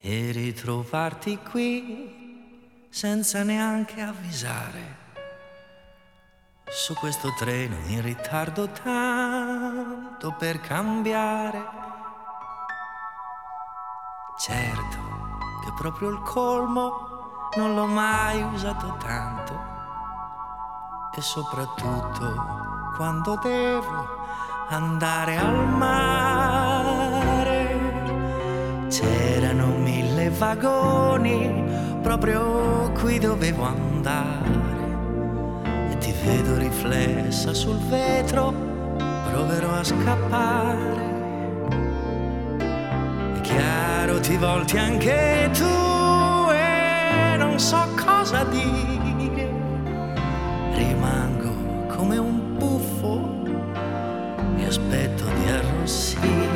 e ritrovarti qui senza neanche avvisare, su questo treno in ritardo tanto per cambiare. Certo che proprio il colmo non l'ho mai usato tanto, e soprattutto quando devo andare al mare. C'erano 1000 vagoni proprio qui dovevo andare, e ti vedo riflessa sul vetro, proverò a scappare. È chiaro, ti volti anche tu e non so cosa dire, rimango come un buffo e aspetto di arrossire.